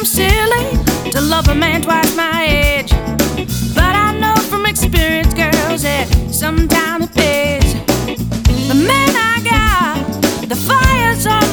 I'm silly to love a man twice my age, but I know from experience, girls, that sometimes it pays. The man I got, the fire's on